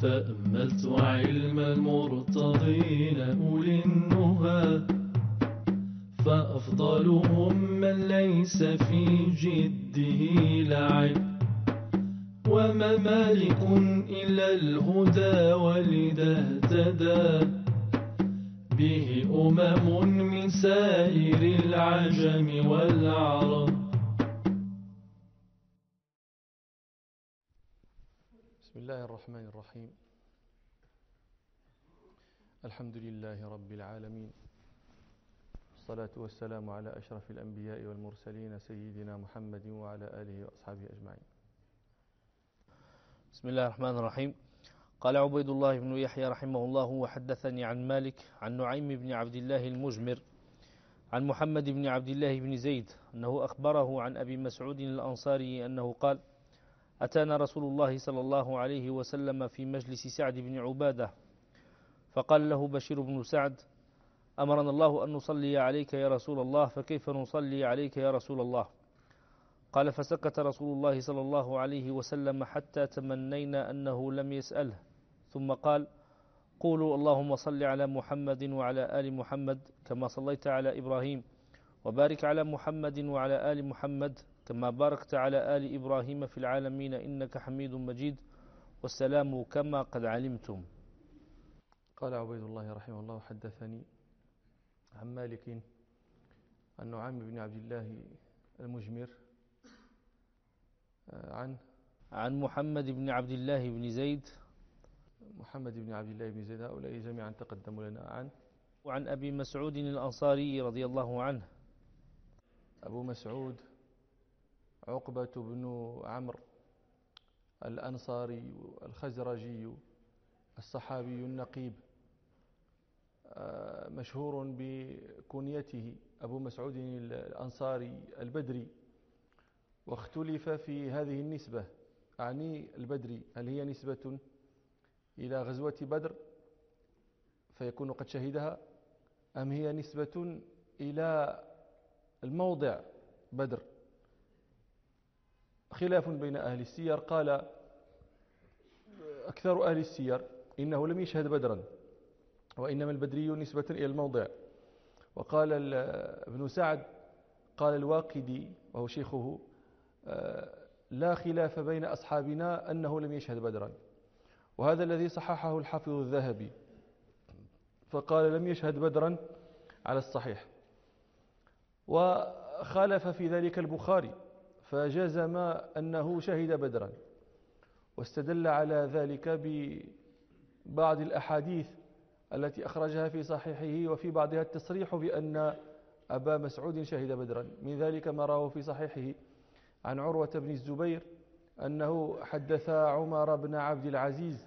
تأملت علم المرتضين أولي النهى، فأفضلهم من ليس في جده لعب، وما مالك إلا الهدى ولذا اهتدى به من سائر العجم والعرب. بسم الله الرحمن الرحيم. الحمد لله رب العالمين، والصلاة والسلام على أشرف الأنبياء والمرسلين سيدنا محمد وعلى آله وأصحابه أجمعين. بسم الله الرحمن الرحيم. قال عبيد الله بن يحيى رحمه الله: وحدثني عن مالك عن نعيم بن عبد الله المجمر عن محمد بن عبد الله بن زيد أنه أخبره عن أبي مسعود الأنصاري أنه قال: أتانا رسول الله صلى الله عليه وسلم في مجلس سعد بن عبادة، فقال له بشير بن سعد: أمرنا الله أن نصلي عليك يا رسول الله، فكيف نصلي عليك يا رسول الله؟ قال: فسكت رسول الله صلى الله عليه وسلم حتى تمنينا أنه لم يسأله، ثم قال: قولوا اللهم صل على محمد وعلى آل محمد كما صليت على إبراهيم، وبارك على محمد وعلى آل محمد كما باركت على آل إبراهيم في العالمين إنك حميد مجيد، والسلام كما قد علمتم. قال عبيد الله رحمه الله: حدثني عن مالك عن نعيم بن عبد الله المجمر عن محمد بن عبد الله بن زيد. محمد بن عبد الله بن زيد، هؤلاء جميعا تقدموا لنا. وعن أبي مسعود الأنصاري رضي الله عنه. أبو مسعود عقبة بن عمرو الأنصاري الخزرجي الصحابي النقيب، مشهور بكنيته أبو مسعود الأنصاري البدري، واختلف في هذه النسبة، أعني البدري، هل هي نسبة إلى غزوة بدر فيكون قد شهدها، أم هي نسبة إلى الموضع بدر؟ خلاف بين أهل السير. قال أكثر أهل السير إنه لم يشهد بدرا، وإنما البدري نسبة إلى الموضع. وقال ابن سعد، قال الواقدي وهو شيخه: لا خلاف بين أصحابنا أنه لم يشهد بدرا، وهذا الذي صححه الحافظ الذهبي، فقال لم يشهد بدرا على الصحيح. وخالف في ذلك البخاري فجزم أنه شهد بدرا، واستدل على ذلك ببعض الأحاديث التي أخرجها في صحيحه، وفي بعضها التصريح بأن أبا مسعود شهد بدرا. من ذلك ما رواه في صحيحه عن عروة بن الزبير أنه حدث عمر بن عبد العزيز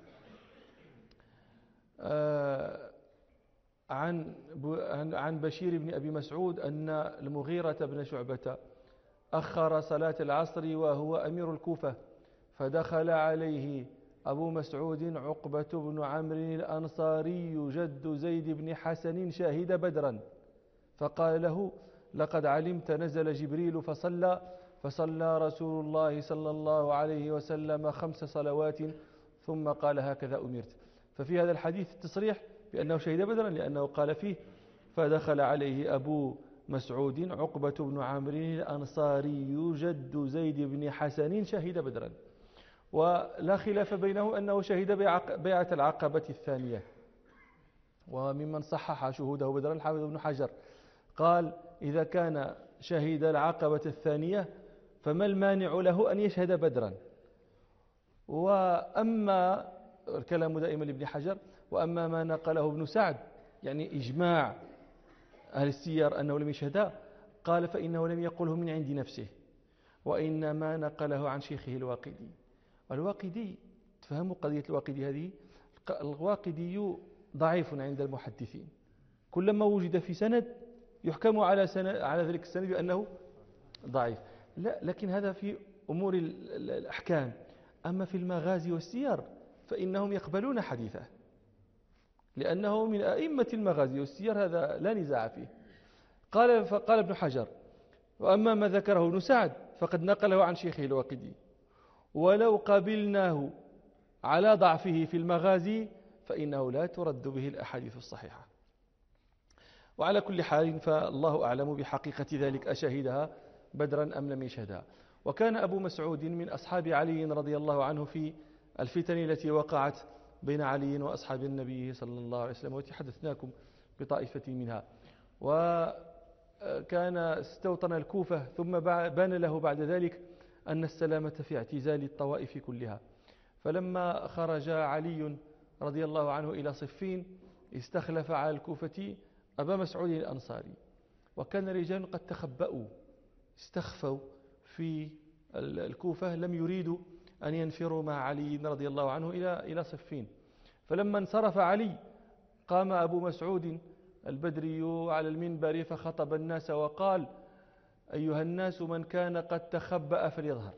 عن بشير بن أبي مسعود أن المغيرة بن شعبة أخر صلاة العصر وهو أمير الكوفة، فدخل عليه أبو مسعود عقبة بن عمرو الأنصاري جد زيد بن حسن شاهد بدرا، فقال له: لقد علمت نزل جبريل فصلى رسول الله صلى الله عليه وسلم 5 صلوات ثم قال: هكذا أمرت. ففي هذا الحديث التصريح بأنه شهد بدرا، لأنه قال فيه: فدخل عليه أبو مسعود عقبة بن عمرو الأنصاري جد زيد بن حسن شهد بدرا. ولا خلاف بينه أنه شهد بيعة العقبة الثانية. وممن صحح شهوده بدرا الحافظ ابن حجر، قال: إذا كان شهد العقبة الثانية فما المانع له أن يشهد بدرا؟ وأما الكلام دائما لابن حجر، وأما ما نقله ابن سعد، يعني إجماع أهل السير أنه لم يشهدها، قال: فإنه لم يقله من عند نفسه، وإنما نقله عن شيخه الواقدي. الواقدي، تفهموا قضية الواقدي هذه، الواقدي ضعيف عند المحدثين، كلما وجد في سند يحكم على ذلك السند بأنه ضعيف. لا، لكن هذا في أمور الأحكام. أما في المغازي والسير فإنهم يقبلون حديثه، لأنه من أئمة المغازي والسير، هذا لا نزاع فيه. فقال ابن حجر: وأما ما ذكره ابن سعد فقد نقله عن شيخه الواقدي، ولو قبلناه على ضعفه في المغازي فإنه لا ترد به الأحاديث الصحيحة. وعلى كل حال فالله أعلم بحقيقة ذلك، أشهدها بدرا أم لم يشهدها. وكان أبو مسعود من أصحاب علي رضي الله عنه في الفتن التي وقعت بين علي وأصحاب النبي صلى الله عليه وسلم، والتي حدثناكم بطائفة منها. وكان استوطن الكوفة، ثم بان له بعد ذلك أن السلامة في اعتزال الطوائف كلها. فلما خرج علي رضي الله عنه إلى صفين استخلف على الكوفة أبا مسعود الأنصاري، وكان رجال قد تخبأوا استخفوا في الكوفة، لم يريدوا أن ينفروا مع علي رضي الله عنه إلى صفين. فلما انصرف علي قام أبو مسعود البدري على المنبر فخطب الناس وقال: أيها الناس، من كان قد تخبأ فليظهر،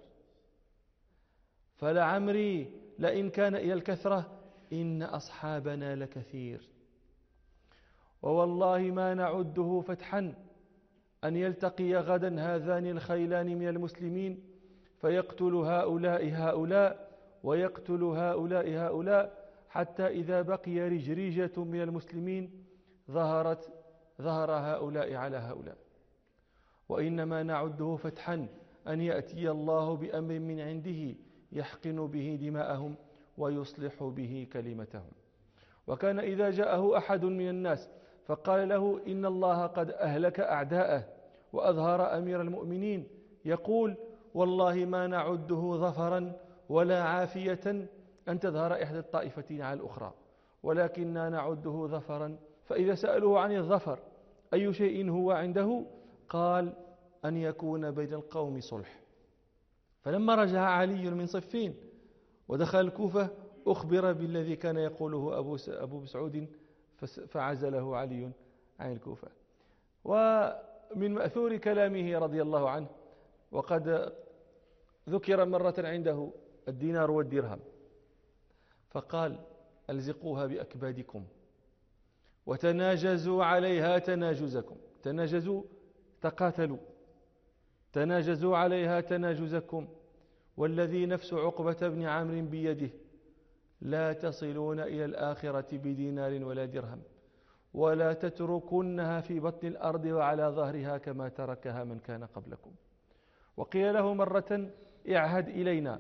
فلعمري لئن كان إلى الكثرة إن أصحابنا لكثير، ووالله ما نعده فتحا أن يلتقي غدا هذان الخيلان من المسلمين فيقتل هؤلاء هؤلاء ويقتل هؤلاء هؤلاء، حتى إذا بقي رجريجة من المسلمين ظهر هؤلاء على هؤلاء، وإنما نعده فتحا أن يأتي الله بأمر من عنده يحقن به دماءهم ويصلح به كلمتهم. وكان إذا جاءه أحد من الناس فقال له إن الله قد أهلك أعداءه وأظهر أمير المؤمنين، يقول: والله ما نعده ظفرا ولا عافية أن تظهر إحدى الطائفتين على الأخرى، ولكننا نعده ظفرا. فإذا سألوه عن الظفر أي شيء هو عنده قال: أن يكون بين القوم صلح. فلما رجع علي من صفين ودخل الكوفة أخبر بالذي كان يقوله أبو مسعود فعزله علي عن الكوفة. ومن مأثور كلامه رضي الله عنه، وقد ذكر مرة عنده الدينار والدرهم، فقال: ألزقوها بأكبادكم وتناجزوا عليها تناجزكم. تناجزوا تقاتلوا، تناجزوا عليها تناجزكم، والذي نفس عقبة بن عمرو بيده لا تصلون إلى الآخرة بدينار ولا درهم، ولا تتركنها في بطن الأرض وعلى ظهرها كما تركها من كان قبلكم. وقيل له مرة: اعهد إلينا،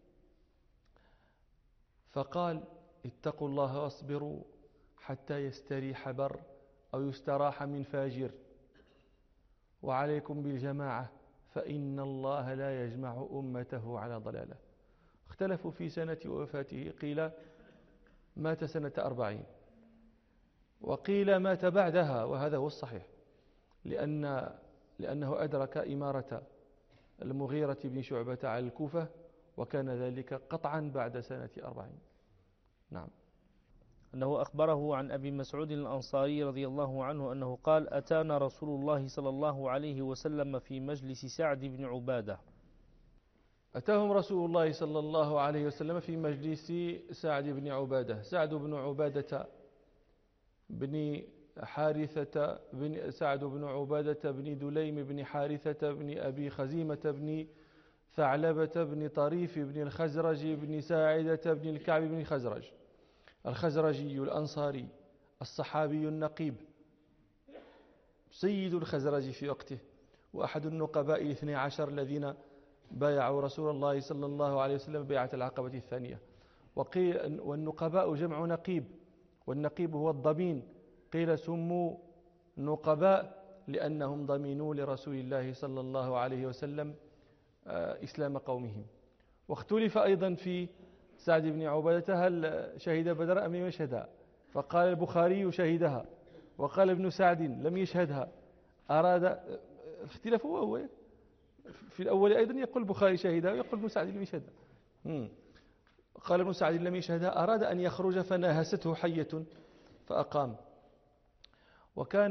فقال: اتقوا الله واصبروا حتى يستريح بر أو يستراح من فاجر، وعليكم بالجماعة فإن الله لا يجمع أمته على ضلالة. اختلفوا في سنة وفاته، قيل مات سنة 40، وقيل مات بعدها، وهذا هو الصحيح، لأنه أدرك إمارة المغيرة بن شعبة على الكوفة، وكان ذلك قطعا بعد سنة 40. نعم. أنه أخبره عن أبي مسعود الأنصاري رضي الله عنه أنه قال: أتانا رسول الله صلى الله عليه وسلم في مجلس سعد بن عبادة. أتاهم رسول الله صلى الله عليه وسلم في مجلس سعد بن عبادة. سعد بن عبادة بن حارثة بن سعد بن عبادة بن دليم بن حارثة بن أبي خزيمة بن ثعلبة بن طريف بن الخزرج بن ساعدة بن الكعب بن خزرج، الخزرجي الأنصاري الصحابي النقيب، سيد الخزرج في وقته، وأحد النقباء 12 الذين بايعوا رسول الله صلى الله عليه وسلم بيعة العقبة الثانية. وقيل والنقباء جمع نقيب، والنقيب هو الضمين. قيل سموا نقباء لأنهم ضمنوا لرسول الله صلى الله عليه وسلم إسلام قومهم. واختلف أيضا في سعد بن عبادة هل شهد بدر أم لم يشهدها، فقال البخاري شهدها، وقال ابن سعد لم يشهدها. أراد الاختلاف هو في الأول أيضا يقول البخاري شهدها ويقول ابن سعد لم يشهدها. قال ابن سعد لم يشهدها، أراد أن يخرج فناهسته حية فأقام. وكان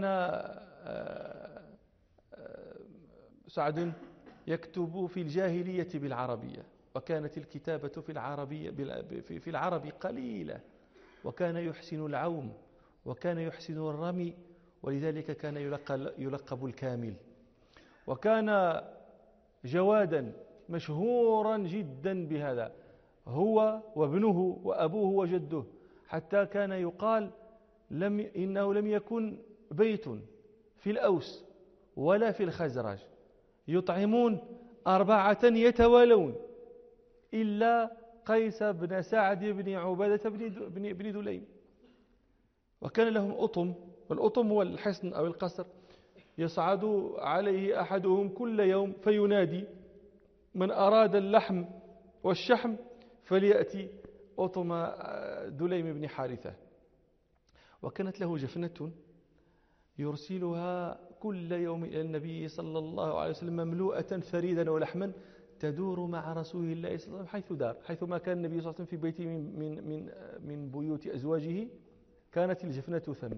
سعد يكتب في الجاهلية بالعربية، وكانت الكتابة في العرب قليلة، وكان يحسن العوم وكان يحسن الرمي، ولذلك كان يلقب الكامل. وكان جوادا مشهورا جدا بهذا. هو وابنه وأبوه وجده، حتى كان يقال إنه لم يكن بيت في الأوس ولا في الخزرج يطعمون 4 يتوالون إلا قيس بن سعد بن عبادة بن دليم. وكان لهم أطم، والأطم هو الحصن أو القصر يصعد عليه أحدهم كل يوم فينادي: من أراد اللحم والشحم فليأتي أطم دليم بن حارثة. وكانت له جفنة يرسلها كل يوم إلى النبي صلى الله عليه وسلم مملوءة ثريدا ولحما تدور مع رسول الله صلى الله عليه وسلم حيث دار، حيثما كان النبي صلى الله عليه وسلم في بيته من بيوت أزواجه كانت الجفنة ثم.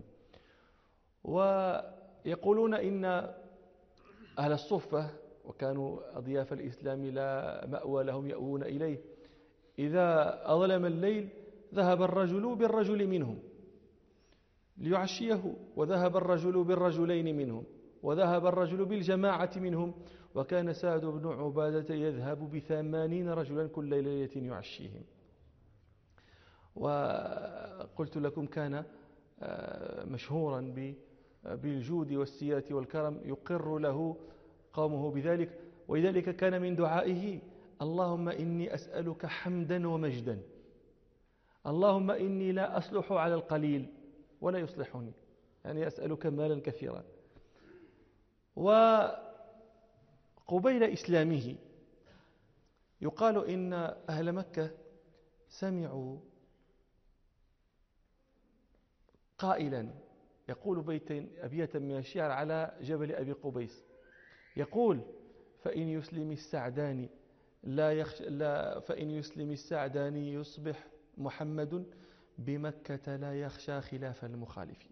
ويقولون إن أهل الصفة، وكانوا أضياف الإسلام لا مأوى لهم يأوون إليه، إذا أظلم الليل ذهب الرجل بالرجل منهم ليعشيه، وذهب الرجل بالرجلين منهم، وذهب الرجل بالجماعة منهم، وكان سعد بن عبادة يذهب ب80 رجلا كل ليلة يعشيهم. وقلت لكم كان مشهورا بالجود والسيرة والكرم، يقر له قومه بذلك، ولذلك كان من دعائه: اللهم إني أسألك حمدا ومجدا، اللهم إني لا أصلح على القليل ولا يصلحني، يعني أسألك مالا كثيرا. وقبيل إسلامه يقال إن أهل مكة سمعوا قائلا يقول أبياتا من الشعر على جبل أبي قبيس، يقول: فإن يسلم السعداني يصبح محمد بمكة لا يخشى خلاف المخالفين.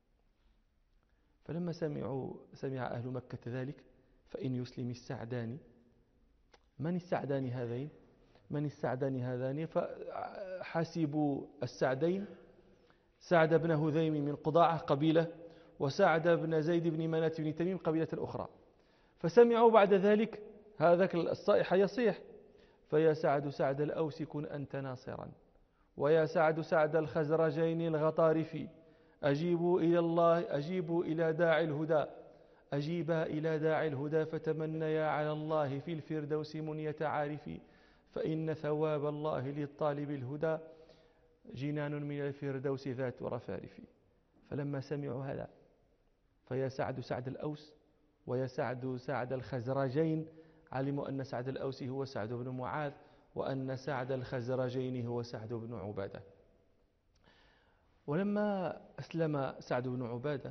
فلما سمع أهل مكة ذلك: فإن يسلم السعداني، من السعدان هذان؟ فحسبوا السعدين سعد بن هذيم من قضاعة قبيلة، وسعد بن زيد بن منات بن تميم قبيلة أخرى، فسمعوا بعد ذلك هذاك الصائح يصيح: فيا سعد سعد الأوس كن أنت ناصرا، ويا سعد سعد الخزرجين الغطارف، أجيبوا إلى الله، أجيبوا إلى داعي الهدى، أجيبا إلى داعي الهدى، فتمنيا على الله في الفردوس منية عارف، فإن ثواب الله للطالب الهدى جنان من الفردوس ذات رفارف. فلما سمعوا هذا: فيا سعد سعد الأوس ويا سعد سعد الخزرجين، علموا أن سعد الأوس هو سعد بن معاذ، وأن سعد الخزرجين هو سعد بن عبادة. ولما أسلم سعد بن عبادة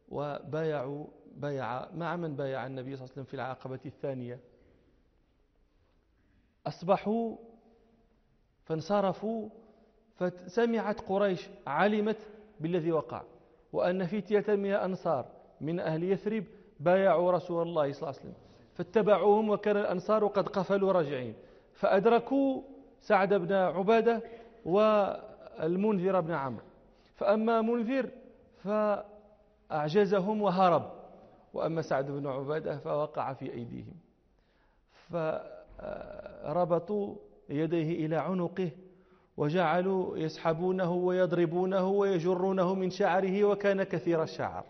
بايع مع من بايع النبي صلى الله عليه وسلم في العقبة الثانية، أصبحوا فانصرفوا، فسمعت قريش، علمت بالذي وقع، وأن فتية من الأنصار من أهل يثرب بايعوا رسول الله صلى الله عليه وسلم، فاتبعوهم، وكان الأنصار قد قفلوا راجعين، فأدركوا سعد بن عبادة والمنذر بن عمرو، فأما منذر فأعجزهم وهرب، وأما سعد بن عبادة فوقع في أيديهم، فربطوا يديه إلى عنقه وجعلوا يسحبونه ويضربونه ويجرونه من شعره، وكان كثير الشعر،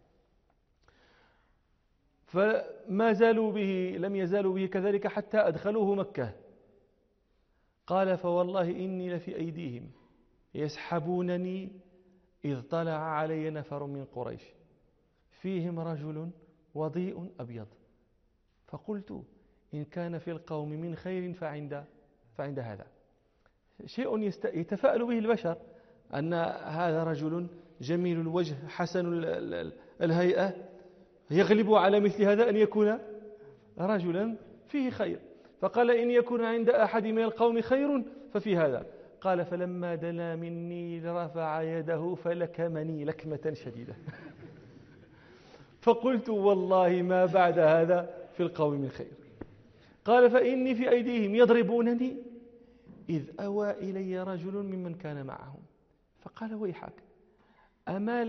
فما زالوا به، لم يزالوا به كذلك حتى أدخلوه مكة. قال: فوالله إني لفي أيديهم يسحبونني إذ طلع علي نفر من قريش فيهم رجل وضيء أبيض، فقلت: إن كان في القوم من خير فعند هذا. شيء يتفاءل به البشر، أن هذا رجل جميل الوجه حسن الهيئة يغلب على مثل هذا أن يكون رجلا فيه خير. فقال: إن يكون عند أحد من القوم خير ففي هذا. قال: فلما دنا مني رفع يده فلكمني لكمة شديدة. فقلت: والله ما بعد هذا في القوم من خير. قال: فإني في أيديهم يضربونني إذ أوى إلي رجل ممن كان معهم، فقال: ويحك، أما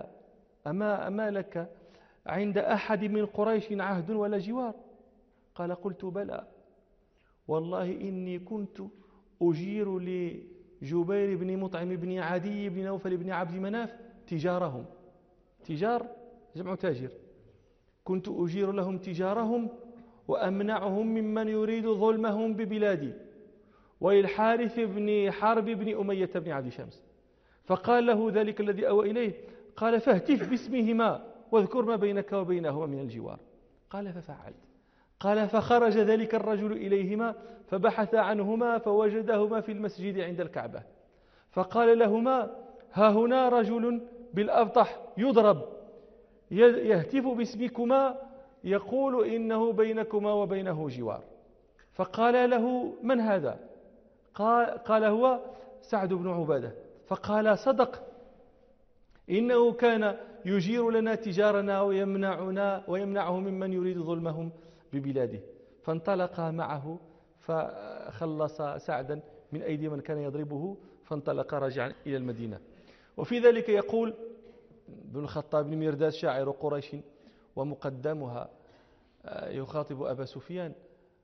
لك عند أحد من قريش عهد ولا جوار؟ قال: قلت: بلى، والله إني كنت أجير لجبير بن مطعم بن عدي بن نوفل بن عبد مناف تجارهم. تجار جمع تاجر. كنت أجير لهم تجارهم وأمنعهم ممن يريد ظلمهم ببلادي. وللحارث بن حرب بن أمية بن عبد شمس. فقال له ذلك الذي أوى إليه، قال فاهتف باسمهما واذكر ما بينك وبينهما من الجوار. قال ففعلت. قال فخرج ذلك الرجل إليهما فبحث عنهما فوجدهما في المسجد عند الكعبة، فقال لهما ها هنا رجل بالأبطح يضرب يهتف باسمكما يقول إنه بينكما وبينه جوار. فقال له من هذا؟ قال هو سعد بن عبادة. فقال صدق، إنه كان يجير لنا تجارنا ويمنعه ممن يريد ظلمهم ببلاده. فانطلقا معه فخلص سعدا من أيدي من كان يضربه، فانطلق راجعا إلى المدينة. وفي ذلك يقول ابن الخطاب بن مرداس شاعر قريش ومقدمها يخاطب أبا سفيان: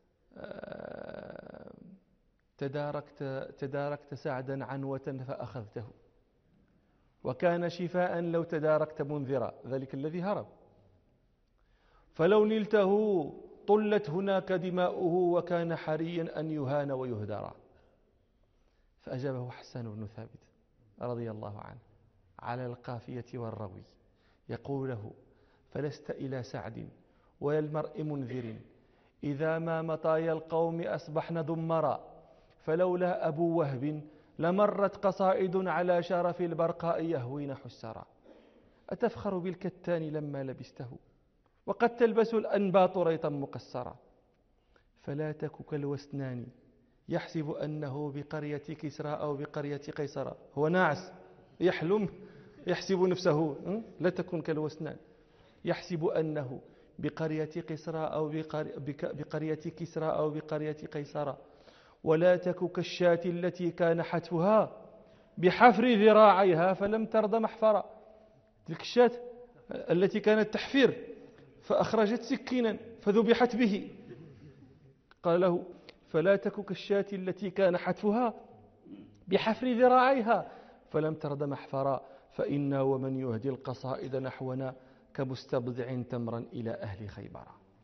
تداركت سعدا عنوة فأخذته، وكان شفاء لو تداركت منذرا، ذلك الذي هرب، فلو نلته طلت هناك دماؤه وكان حريا أن يهان ويهدر. فأجابه حسان بن ثابت رضي الله عنه على القافية والروي يقول له: فلست إلى سعد ولا المرء منذر إذا ما مطايا القوم أصبحن ضمرا، فلولا أبو وهب لمرت قصائد على شرف البرقاء يهوين حسرا. أتفخر بالكتان لما لبسته وقد تلبس الأنباط ريطا مقصرا، فلا تك كالوسنان يحسب أنه بقرية كسرى أو بقرية قيصر. هو ناعس يحلم يحسب نفسه، لا تكن كالوسنان يحسب أنه بقرية كسرى أو بقرية كسرى أو بقرية قيصر، ولا تك كالشاة التي كان حتفها بحفر ذراعيها فلم ترض محفرا. تلك الشاة التي كانت تحفر فأخرجت سكينا فذبحت به. قال له: فلا تك كالشاة التي كان حتفها بحفر ذراعيها فلم ترض محفرا، فإنا ومن يهدي القصائد نحونا كمستبضع تمرا إلى أهل خيبر.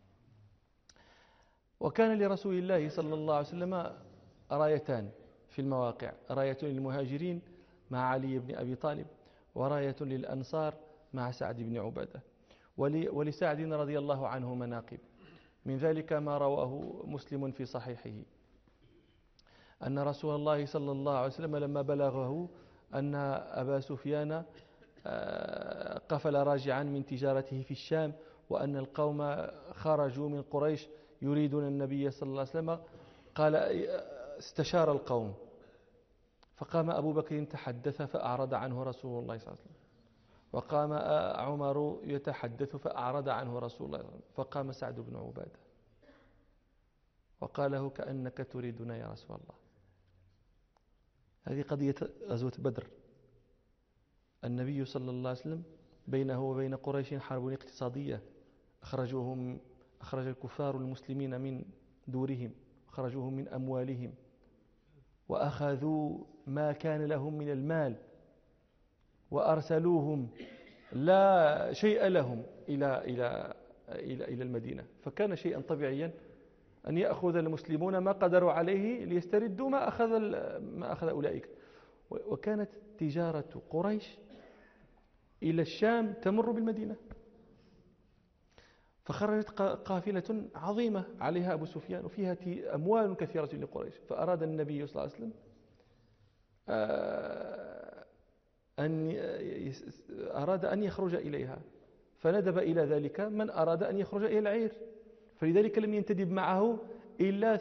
وكان لرسول الله صلى الله عليه وسلم رايتان في المواقع: راية للمهاجرين مع علي بن أبي طالب، وراية للأنصار مع سعد بن عبادة. ولسعد رضي الله عنه مناقب، من ذلك ما رواه مسلم في صحيحه أن رسول الله صلى الله عليه وسلم لما بلغه أن أبا سفيان قفل راجعا من تجارته في الشام، وأن القوم خرجوا من قريش يريدون النبي صلى الله عليه وسلم، قال استشار القوم، فقام أبو بكر تحدث فأعرض عنه رسول الله صلى الله عليه وسلم، وقام عمر يتحدث فأعرض عنه رسول الله صلى الله عليه وسلم، فقام سعد بن عبادة وقال له: كأنك تريدنا يا رسول الله. هذه قضية غزوة بدر. النبي صلى الله عليه وسلم بينه وبين قريش حرب اقتصادية، أخرج الكفار المسلمين من دورهم، أخرجوهم من أموالهم، وأخذوا ما كان لهم من المال، وأرسلوهم لا شيء لهم إلى المدينة. فكان شيئا طبيعيا أن يأخذ المسلمون ما قدروا عليه ليستردوا ما أخذ أولئك. وكانت تجارة قريش إلى الشام تمر بالمدينة، فخرجت قافلة عظيمة عليها أبو سفيان وفيها أموال كثيرة لقريش، فأراد النبي صلى الله عليه وسلم أراد أن يخرج إليها، فندب إلى ذلك من أراد أن يخرج إلى العير، فلذلك لم ينتدب معه إلا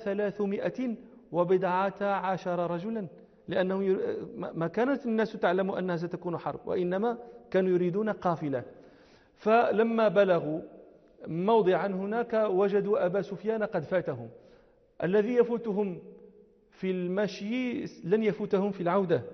310 رجلا، لأنه ما كانت الناس تعلم أنها ستكون حرب، وإنما كانوا يريدون قافلة. فلما بلغوا موضعا هناك وجدوا أبا سفيان قد فاتهم، الذي يفوتهم في المشي لن يفوتهم في العودة.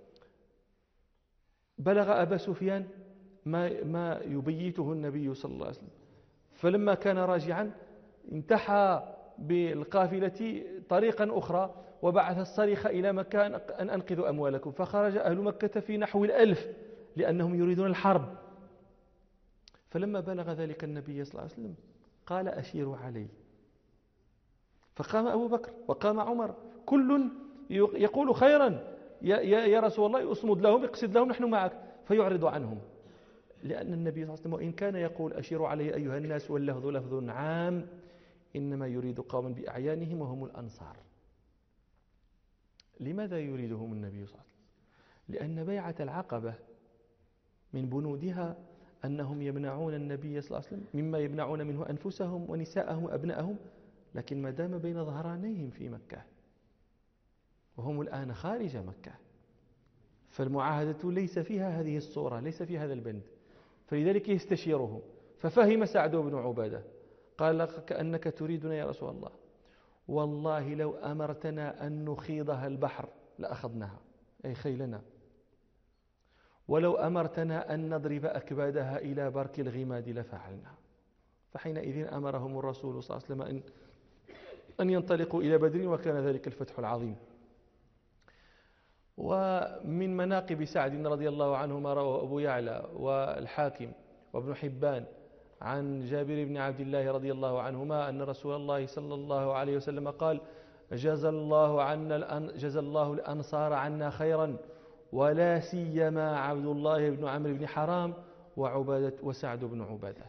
بلغ أبا سفيان ما يبيته النبي صلى الله عليه وسلم، فلما كان راجعا انتحى بالقافلة طريقا أخرى وبعث الصريخ إلى مكان أن أنقذوا أموالكم، فخرج أهل مكة في نحو 1000 لأنهم يريدون الحرب. فلما بلغ ذلك النبي صلى الله عليه وسلم قال أشيروا علي، فقام أبو بكر وقام عمر كل يقول خيرا يا رسول الله، أصمد لهم اقصد لهم نحن معك، فيعرض عنهم، لأن النبي صلى الله عليه وسلم وإن كان يقول أشيروا علي أيها الناس واللفظ لفظ عام، إنما يريد قوما بأعيانهم وهم الأنصار. لماذا يريدهم النبي صلى الله عليه وسلم؟ لأن بيعة العقبة من بنودها أنهم يمنعون النبي صلى الله عليه وسلم مما يمنعون منه أنفسهم ونساءهم وأبنائهم، لكن ما دام بين ظهرانيهم في مكة وهم الآن خارج مكة، فالمعاهدة ليس فيها هذه الصورة، ليس فيها هذا البند، فلذلك يستشيرهم. ففهم سعد بن عبادة قال كأنك تريدنا يا رسول الله، والله لو أمرتنا أن نخيضها البحر لأخذناها، أي خيلنا، ولو أمرتنا أن نضرب أكبادها إلى برك الغماد لفعلنا. فحينئذ أمرهم الرسول صلى الله عليه وسلم أن ينطلقوا إلى بدر، وكان ذلك الفتح العظيم. ومن مناقب سعد رضي الله عنه ما رواه أبو يعلى والحاكم وابن حبان عن جابر بن عبد الله رضي الله عنهما أن رسول الله صلى الله عليه وسلم قال: جزى الله الأنصار عنا خيرا، ولا سيما عبد الله بن عمرو بن حرام وسعد بن عبادة.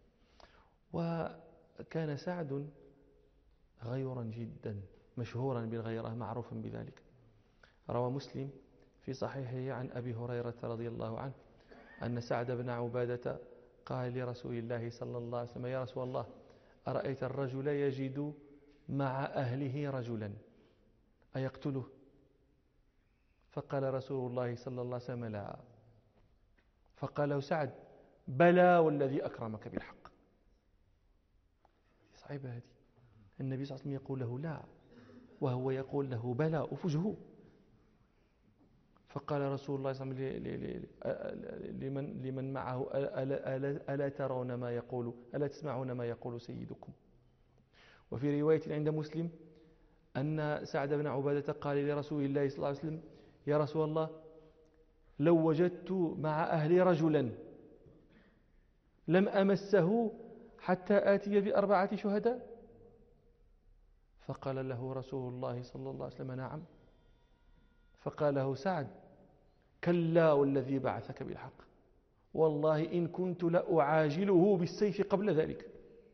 وكان سعد غيورا جدا، مشهورا بالغيرة، معروفا بذلك. روى مسلم في صحيحه عن أبي هريرة رضي الله عنه أن سعد بن عبادة قال لرسول الله صلى الله عليه وسلم: يا رسول الله، أرأيت الرجل يجد مع أهله رجلا أيقتله؟ فقال رسول الله صلى الله عليه وسلم: لا. فقال له سعد: بلى والذي أكرمك بالحق. صعيبة هذه، النبي صلى الله عليه وسلم يقول له لا، وهو يقول له بلى، أفجه. فقال رسول الله صلى الله عليه وسلم لمن معه: ألا ترون ما يقول، ألا تسمعون ما يقول سيدكم؟ وفي رواية عند مسلم أن سعد بن عبادة قال لرسول الله صلى الله عليه وسلم: يا رسول الله، لو وجدت مع أهلي رجلا لم أمسه حتى آتي ب4 شهداء. فقال له رسول الله صلى الله عليه وسلم: نعم. فقال له سعد: كلا والذي بعثك بالحق، والله إن كنت لأعاجله بالسيف قبل ذلك.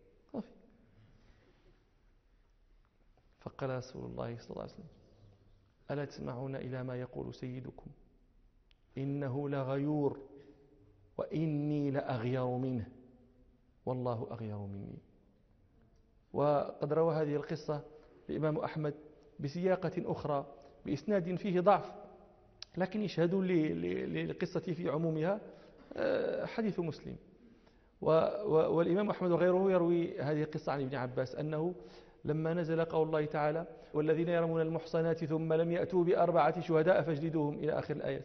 فقال رسول الله صلى الله عليه وسلم: ألا تسمعون إلى ما يقول سيدكم؟ إنه لغيور وإني لأغير منه والله أغير مني. وقد روى هذه القصة الإمام أحمد بسياقة أخرى بإسناد فيه ضعف، لكن يشهد للقصة في عمومها حديث مسلم. والإمام أحمد وغيره يروي هذه القصة عن ابن عباس أنه لما نزل قول الله تعالى: والذين يرمون المحصنات ثم لم يأتوا ب4 شهداء فاجلدوهم إلى آخر الآيات،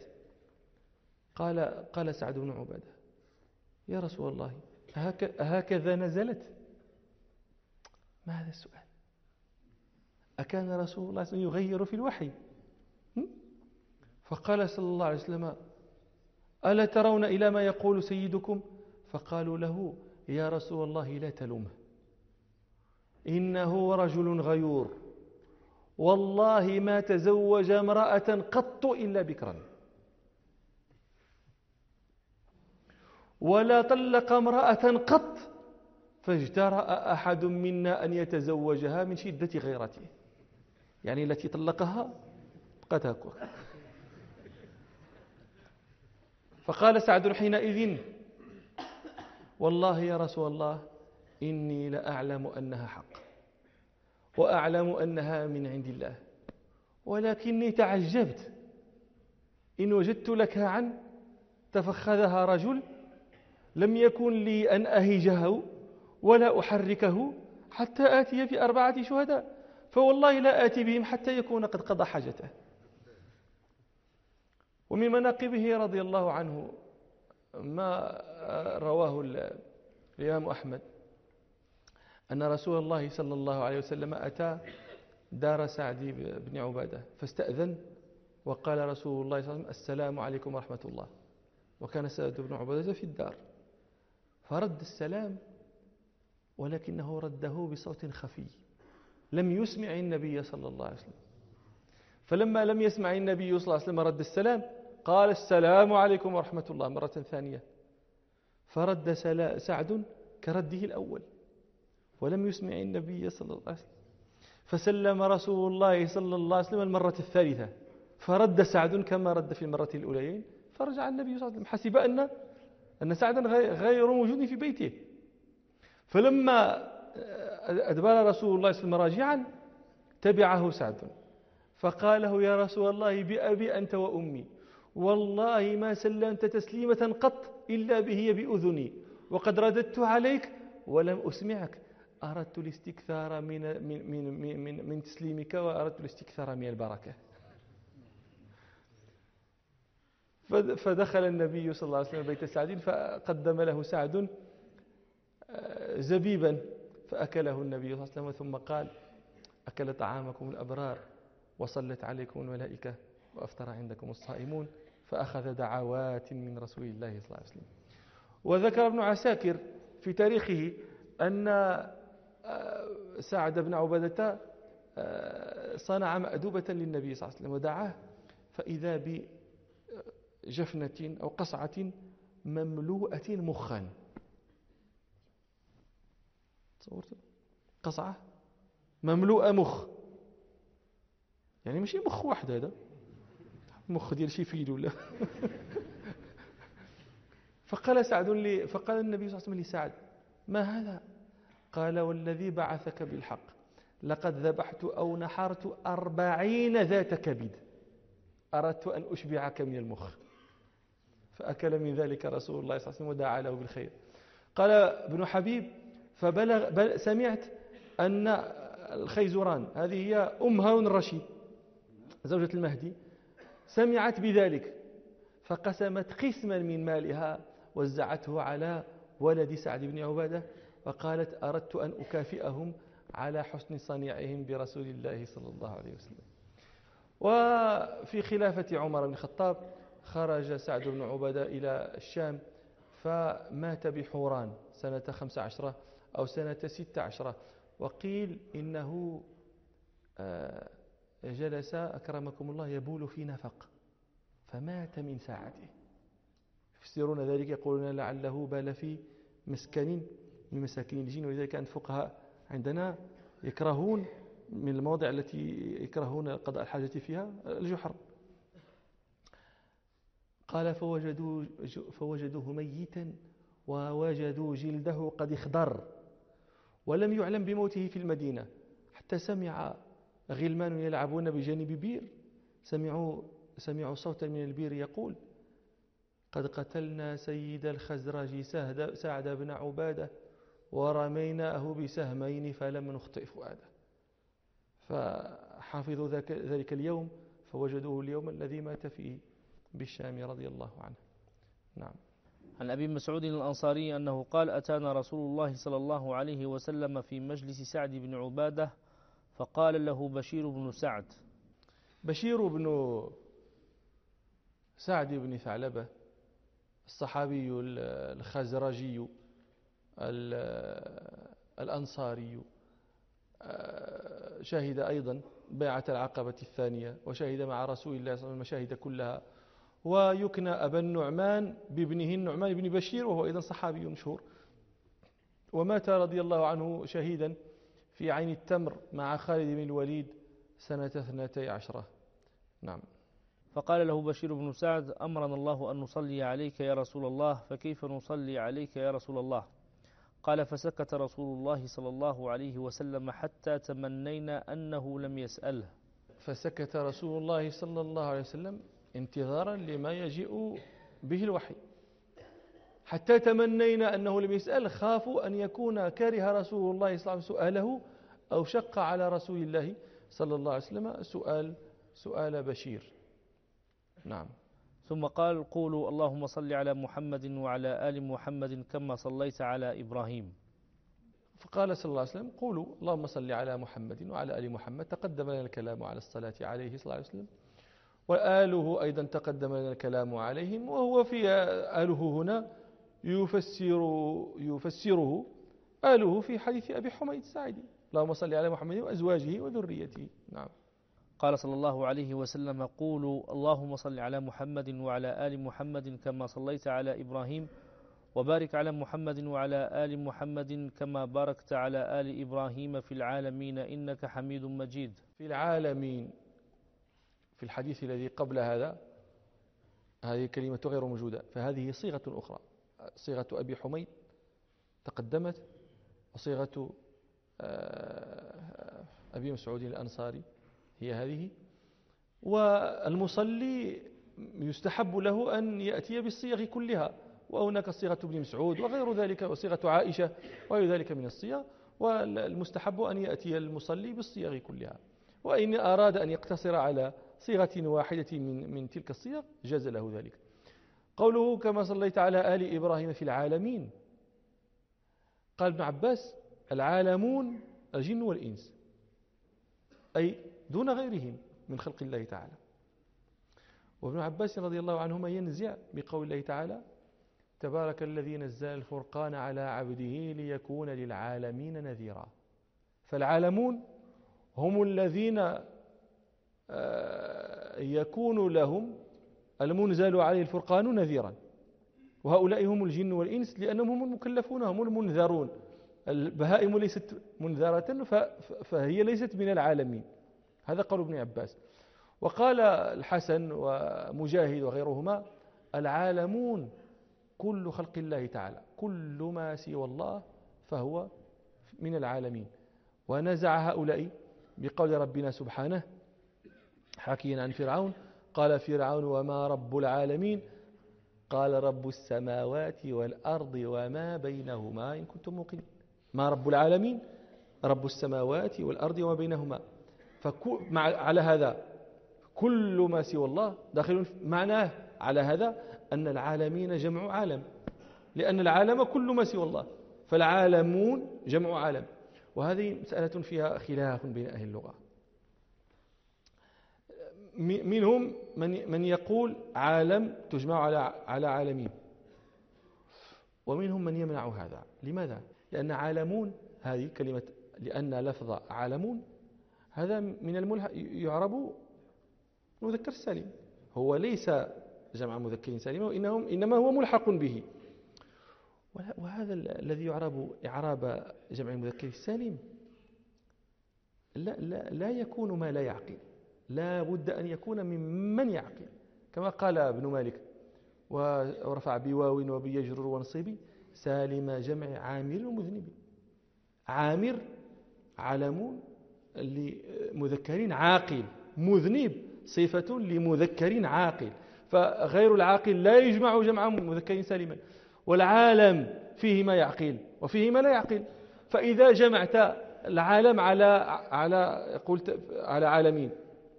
قال سعد بن عبادة: يا رسول الله، هكذا نزلت؟ ما هذا السؤال؟ أكان رسول الله صلى الله عليه وسلم يغير في الوحي؟ فقال صلى الله عليه وسلم: ألا ترون إلى ما يقول سيدكم؟ فقالوا له: يا رسول الله لا تلومه، إنه رجل غيور، والله ما تزوج امرأة قط إلا بكرا، ولا طلق امرأة قط فاجترأ أحد منا أن يتزوجها من شدة غيرته. يعني التي طلقها بقت هكذا. فقال سعد حينئذ: والله يا رسول الله، إني لأعلم أنها حق، وأعلم أنها من عند الله، ولكني تعجبت إن وجدت لك عن تفخذها رجل لم يكن لي أن أهجه ولا أحركه حتى آتي ب4 شهداء، فوالله لا آتي بهم حتى يكون قد قضى حاجته. ومن مناقبه رضي الله عنه ما رواه الإمام أحمد أن رسول الله صلى الله عليه وسلم أتى دار سعد بن عبادة فاستأذن، وقال رسول الله صلى الله عليه وسلم: السلام عليكم ورحمة الله. وكان سعد بن عبادة في الدار، فرد السلام ولكنه رده بصوت خفي لم يسمع النبي صلى الله عليه وسلم. فلما لم يسمع النبي صلى الله عليه وسلم رد السلام، قال: السلام عليكم ورحمة الله مرة ثانية، فرد سعد كرده الأول ولم يسمع النبي صلى الله عليه وسلم. فسلم رسول الله صلى الله عليه وسلم المرة الثالثة، فرد سعد كما رد في المرة الأوليين، فرجع النبي صلى الله عليه وسلم، حسب أن سعدا غير موجود في بيته. فلما أدبر رسول الله صلى الله عليه وسلم راجعا تبعه سعد فقال له: يا رسول الله بأبي أنت وأمي، والله ما سلمت تسليمة قط إلا به بأذني، وقد رددت عليك ولم أسمعك، أردت الاستكثار من تسليمك، وأردت الاستكثار من البركة. فدخل النبي صلى الله عليه وسلم بيت سعد، فقدم له سعد زبيبا فأكله النبي صلى الله عليه وسلم، ثم قال: أكل طعامكم الأبرار، وصلت عليكم الملائكة، وأفطر عندكم الصائمون. فأخذ دعوات من رسول الله صلى الله عليه وسلم. وذكر ابن عساكر في تاريخه أن سعد بن عبادة صنع مأدوبة للنبي صلى الله عليه وسلم ودعاه، فإذا بجفنة أو قصعة مملوءة مخا. تصورت قصعة مملوءة مخ، يعني ماشي مخ واحد، هذا مخ ديال شي فيل ولا فقال النبي صلى الله عليه وسلم لسعد: ما هذا؟ قال: والذي بعثك بالحق لقد ذبحت أو نحرت 40 ذات كبد، أردت أن أشبعك من المخ. فأكل من ذلك رسول الله صلى الله عليه وسلم ودعا له بالخير. قال ابن حبيب: سمعت أن الخيزران، هذه هي أم هارون الرشيد زوجة المهدي، سمعت بذلك فقسمت قسما من مالها وزعته على ولد سعد بن عبادة، وقالت: أردت أن أكافئهم على حسن صنيعهم برسول الله صلى الله عليه وسلم. وفي خلافة عمر بن الخطاب خرج سعد بن عبادة إلى الشام، فمات بحوران سنة 15 أو سنة 16، وقيل إنه جلس أكرمكم الله يبول في نفق فمات من ساعته. يفسرون ذلك يقولون لعله بال في مسكن من مساكن الجن، ولذلك كان الفقهاء عندنا يكرهون من المواضع التي يكرهون قضاء الحاجة فيها الجحر. قال: فوجدوه ميتا ووجدوا جلده قد اخضر، ولم يعلم بموته في المدينة، حتى سمع غلمان يلعبون بجانب بير، سمعوا صوتا من البير يقول: قد قتلنا سيد الخزرج سعد بن عبادة ورميناه بسهمين فلم نخطئ فؤاده. فحافظوا ذلك اليوم فوجدوه اليوم الذي مات فيه بالشام رضي الله عنه. نعم. عن أبي مسعود الأنصاري أنه قال: أتانا رسول الله صلى الله عليه وسلم في مجلس سعد بن عبادة فقال له بشير بن سعد. بشير بن سعد بن ثعلبة الصحابي الخزرجي الأنصاري، شهد أيضا بيعة العقبة الثانية، وشهد مع رسول الله صلى الله عليه وسلم المشاهد كلها، ويكنى أبا النعمان بابنه النعمان بن بشير، وهو أيضا صحابي مشهور، ومات رضي الله عنه شهيدا في عين التمر مع خالد بن الوليد سنة 12. نعم. فقال له بشير بن سعد: أمرنا الله أن نصلي عليك يا رسول الله، فكيف نصلي عليك يا رسول الله؟ قال: فسكت رسول الله صلى الله عليه وسلم حتى تمنينا أنه لم يسأله. فسكت رسول الله صلى الله عليه وسلم انتظارا لما يجيء به الوحي، حتى تمنينا أنه لم يسأل، خافوا أن يكون كره رسول الله صلى الله عليه وسلم سؤاله أو شق على رسول الله صلى الله عليه وسلم سؤال بشير. نعم. ثم قال: قولوا اللهم صل على محمد وعلى آل محمد كما صليت على إبراهيم. فقال صلى الله عليه وسلم قولوا اللهم صل على محمد وعلى آل محمد. تقدم لنا الكلام على الصلاة عليه صلى الله عليه وسلم، وآله أيضا تقدم لنا الكلام عليهم، وهو في آله هنا يفسره آله في حديث أبي حميد الساعدي اللهم صل على محمد وأزواجه وذريته. نعم. قال صلى الله عليه وسلم قولوا اللهم صل على محمد وعلى آل محمد كما صليت على إبراهيم وبارك على محمد وعلى آل محمد كما باركت على آل إبراهيم في العالمين إنك حميد مجيد. في العالمين في الحديث الذي قبل هذا هذه كلمة غير موجودة، فهذه صيغة أخرى، صيغة أبي حميد تقدمت، وصيغة أبي مسعود الأنصاري هي هذه. والمصلي يستحب له أن يأتي بالصيغ كلها، وهناك صيغة ابن مسعود وغير ذلك وصيغة عائشة وغير ذلك من الصيغ، والمستحب أن يأتي المصلي بالصيغ كلها. وإن أراد أن يقتصر على صيغة واحدة من تلك الصيغ جاز له ذلك. قوله كما صليت على آل إبراهيم في العالمين، قال ابن عباس العالمون الجن والإنس، أي دون غيرهم من خلق الله تعالى. وابن عباس رضي الله عنهما ينزع بقول الله تعالى تبارك الذي نزل الفرقان على عبده ليكون للعالمين نذيرا. فالعالمون هم الذين يكون لهم المنزل عليه الفرقان نذيرا، وهؤلاء هم الجن والإنس لأنهم هم المكلفون، هم المنذرون. البهائم ليست منذرة فهي ليست من العالمين. هذا قول ابن عباس. وقال الحسن ومجاهد وغيرهما العالمون كل خلق الله تعالى، كل ما سوى الله فهو من العالمين. ونزع هؤلاء بقول ربنا سبحانه حكينا عن فرعون قال فرعون وما رب العالمين قال رب السماوات والأرض وما بينهما إن كنتم موقنين. ما رب العالمين؟ رب السماوات والأرض وما بينهما. على هذا كل ما سوى الله داخل معناه على هذا أن العالمين جمع عالم، لأن العالم كل ما سوى الله، فالعالمون جمع عالم. وهذه مسألة فيها خلاف بين أهل اللغة. منهم من يقول عالم تجمع على عالمين، ومنهم من يمنع هذا. لماذا؟ لأن عالمون هذه كلمة، لأن لفظ عالمون هذا من الملحق يعرب مذكر سالم، هو ليس جمع مذكر سالم إنما هو ملحق به. وهذا الذي يعرب إعراب جمع المذكر السالم لا يكون ما لا يعقل، لا بد أن يكون ممن يعقل، كما قال ابن مالك ورفع بواو وبيجرر ونصيب سالم جمع عامر ومذنب. عامر علم لمذكر عاقل، مذنب صفة لمذكر عاقل، فغير العاقل لا يجمع جمع مذكر سالما. والعالم فيه ما يعقل وفيه ما لا يعقل، فإذا جمعت العالم قلت على عالمين،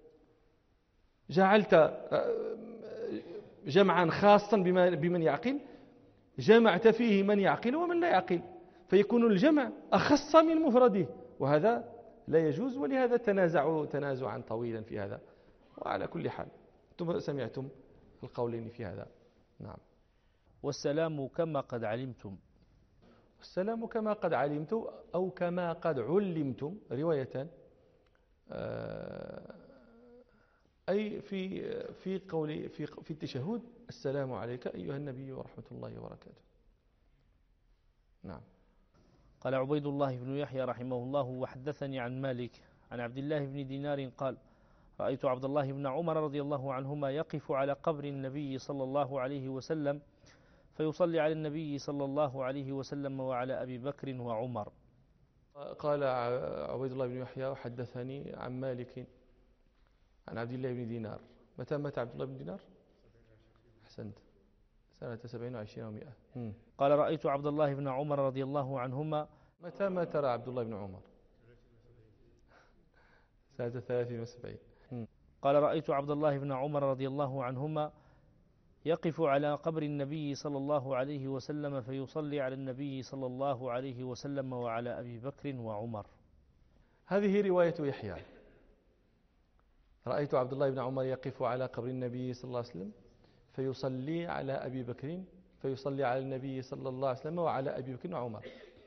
جعلت جمعا خاصا بمن يعقل، جمعت فيه من يعقل ومن لا يعقل، فيكون الجمع أخص من مفرده، وهذا لا يجوز. ولهذا تنازعوا تنازعا طويلا في هذا. وعلى كل حال أنتم سمعتم القولين في هذا. نعم. والسلام كما قد علمتم. السلام كما قد علمتم أو كما قد علمتم رواية، أي في قول في التشهد السلام عليك أيها النبي ورحمة الله وبركاته. نعم. قال عبيد الله بن يحيى رحمه الله وحدثني عن مالك عن عبد الله بن دينار قال رأيت عبد الله بن عمر رضي الله عنهما يقف على قبر النبي صلى الله عليه وسلم فيصلي على النبي صلى الله عليه وسلم وعلى أبي بكر وعمر. قال عبيد الله بن يحيى وحدثني عن مالك عن عبد الله بن دينار. متى مات عبد الله بن دينار؟ أحسنت، سنة 27 و100. قال رأيت عبد الله بن عمر رضي الله عنهما. متى مات عبد الله بن عمر؟ سنة 73. قال رأيت عبد الله بن عمر رضي الله عنهما يقف على قبر النبي صلى الله عليه وسلم فيصلي على النبي صلى الله عليه وسلم وعلى أبي بكر وعمر. هذه رواية يحيى. رأيت عبد الله بن عمر يقف على قبر النبي صلى الله عليه وسلم فيصلي على أبي بكر، فيصلي على النبي صلى الله عليه وسلم وعلى أبي بكر وعمر.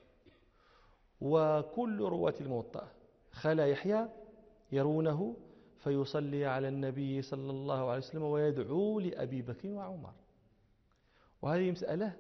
وكل رواة الموطأ خلا يحيى يرونه فيصلي على النبي صلى الله عليه وسلم ويدعو لأبي بكر وعمر. وهذه مسألة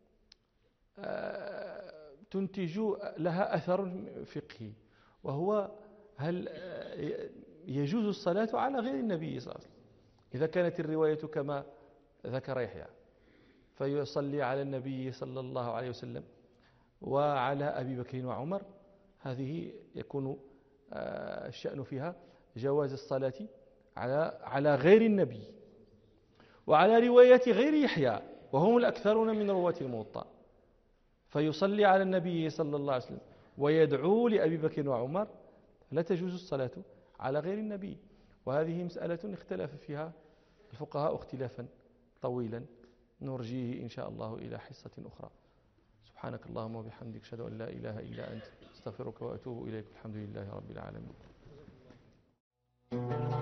تنتج لها أثر فقهي، وهو هل يجوز الصلاة على غير النبي صلى الله عليه وسلم؟ إذا كانت الرواية كما ذكر يحيى فيصلي على النبي صلى الله عليه وسلم وعلى أبي بكر وعمر، هذه يكون الشأن فيها جواز الصلاة على غير النبي. وعلى رواية غير يحيى وهم الأكثرون من رواة الموطأ فيصلي على النبي صلى الله عليه وسلم ويدعو لأبي بكر وعمر، لا تجوز الصلاة على غير النبي. وهذه مسألة اختلف فيها الفقهاء اختلافا طويلا نرجيه إن شاء الله إلى حصة أخرى. سبحانك اللهم وبحمدك أشهد أن لا إله إلا أنت أستغفرك وأتوب إليك. الحمد لله رب العالمين.